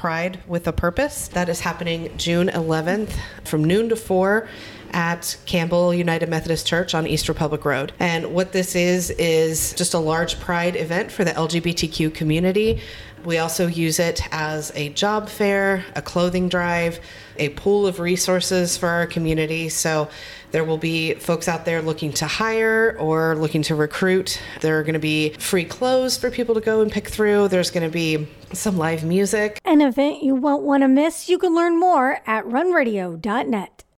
Pride with a Purpose. That is happening June 11th from noon to 4 at Campbell United Methodist Church on East Republic Road. And what this is just a large pride event for the LGBTQ community. We also use it as a job fair, a clothing drive, a pool of resources for our community. So there will be folks out there looking to hire or looking to recruit. There are going to be free clothes for people to go and pick through. There's going to be some live music. An event you won't want to miss. You can learn more at runradio.net.